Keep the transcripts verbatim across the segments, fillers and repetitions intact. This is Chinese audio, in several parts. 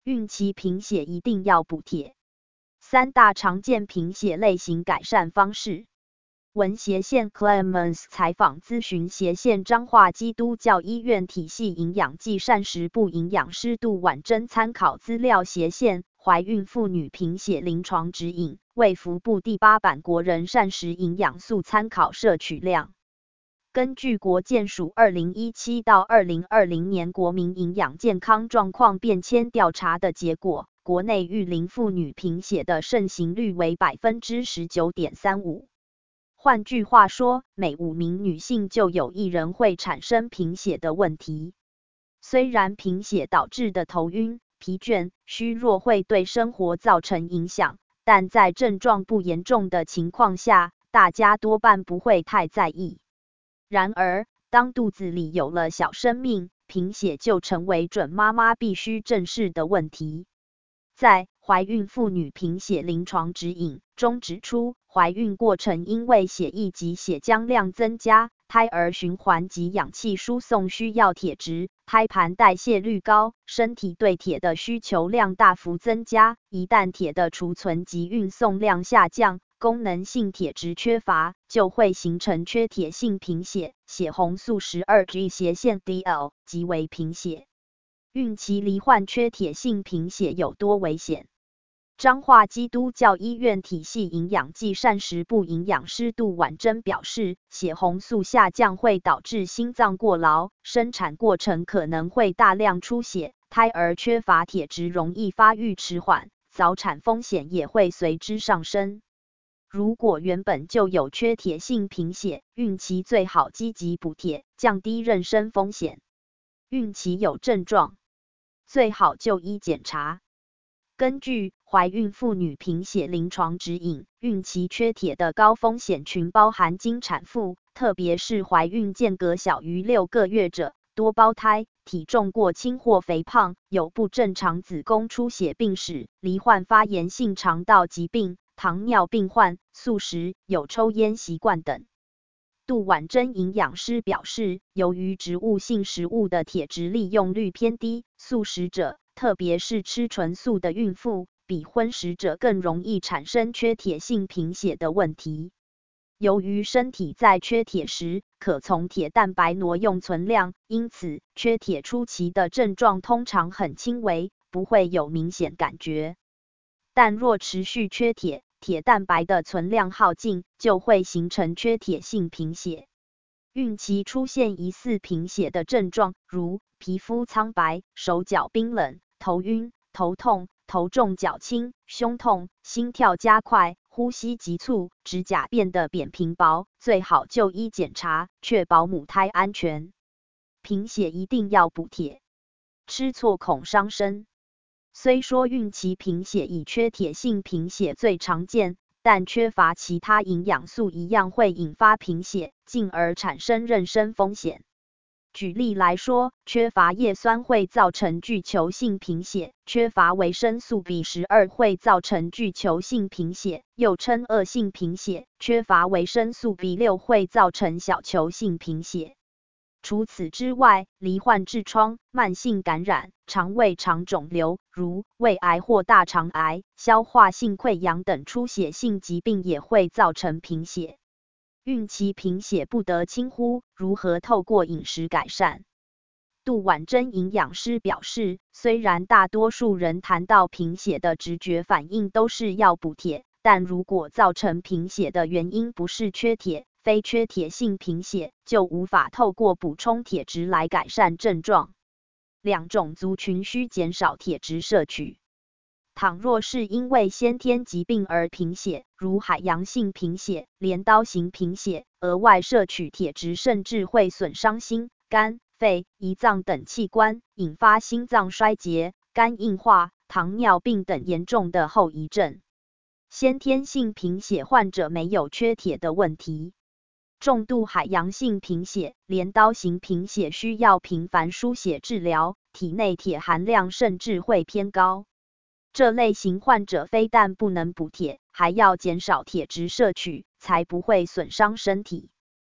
孕期贫血一定要补铁。三大常见贫血类型改善方式。文斜线 Clemens 采访咨询斜线彰化基督教医院体系营养暨膳食部营养师杜婉珍参考资料斜线怀孕妇女贫血临床指引，卫福部第八版国人膳食营养素参考摄取量。根据国健署二零一七到二零二零年国民营养健康状况变迁调查的结果，国内育龄妇女贫血的盛行率为 百分之十九点三五。换句话说，每五名女性就有一人会产生贫血的问题。虽然贫血导致的头晕、疲倦、虚弱会对生活造成影响，但在症状不严重的情况下，大家多半不会太在意。然而，当肚子里有了小生命，贫血就成为准妈妈必须正视的问题。在怀孕妇女贫血临床指引中指出，怀孕过程因为血液及血浆量增加，胎儿循环及氧气输送需要铁质，胎盘代谢率高，身体对铁的需求量大幅增加，一旦铁的储存及运送量下降，功能性铁质缺乏，就会形成缺铁性贫血，血红素 十二 G 斜线 D L 即为贫血。孕期罹患缺铁性贫血有多危险？彰化基督教医院体系营养暨膳食部营养师杜婉珍表示，血红素下降会导致心脏过劳，生产过程可能会大量出血，胎儿缺乏铁质容易发育迟缓，早产风险也会随之上升。如果原本就有缺铁性贫血，孕期最好积极补铁，降低妊娠风险。孕期有症状，最好就医检查。根据怀孕妇女贫血临床指引，孕期缺铁的高风险群包含经产妇，特别是怀孕间隔小于六个月者、多胞胎、体重过轻或肥胖、有不正常子宫出血病史、罹患发炎性肠道疾病、糖尿病患、素食、有抽烟习惯等。杜婉珍营养师表示，由于植物性食物的铁质利用率偏低，素食者，特别是吃纯素的孕妇，比荤食者更容易产生缺铁性贫血的问题。由于身体在缺铁时，可从铁蛋白挪用存量，因此缺铁初期的症状通常很轻微，不会有明显感觉。但若持续缺铁，铁蛋白的存量耗尽，就会形成缺铁性贫血。孕期出现疑似贫血的症状，如皮肤苍白、手脚冰冷、头晕、头痛、头重脚轻、胸痛、心跳加快、呼吸急促、指甲变得扁平薄，最好就医检查，确保母胎安全。贫血一定要补铁，吃错恐伤身。虽说孕期贫血以缺铁性贫血最常见，但缺乏其他营养素一样会引发贫血，进而产生妊娠风险。举例来说，缺乏叶酸会造成巨球性贫血，缺乏维生素 B 十二 会造成巨球性贫血，又称恶性贫血，缺乏维生素 B 六 会造成小球性贫血。除此之外，罹患痔疮、慢性感染、肠胃肠肿瘤，如胃癌或大肠癌、消化性溃疡等出血性疾病也会造成贫血。孕期贫血不得轻忽，如何透过饮食改善？杜婉珍营养师表示，虽然大多数人谈到贫血的直觉反应都是要补铁，但如果造成贫血的原因不是缺铁，非缺铁性贫血，就无法透过补充铁质来改善症状。两种族群需减少铁质摄取。倘若是因为先天疾病而贫血，如海洋性贫血、镰刀型贫血，额外摄取铁质甚至会损伤心、肝、肺、胰脏等器官，引发心脏衰竭、肝硬化、糖尿病等严重的后遗症。先天性贫血患者没有缺铁的问题。重度海洋性贫血、镰刀型贫血需要频繁输血治疗，体内铁含量甚至会偏高。这类型患者非但不能补铁，还要减少铁质摄取，才不会损伤身体。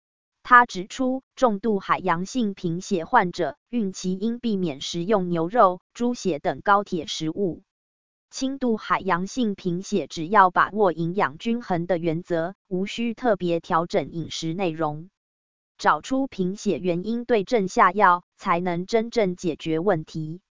他指出，重度海洋性贫血患者孕期应避免食用牛肉、猪血等高铁食物。轻度海洋性贫血只要把握营养均衡的原则，无需特别调整饮食内容。找出贫血原因，对症下药，才能真正解决问题。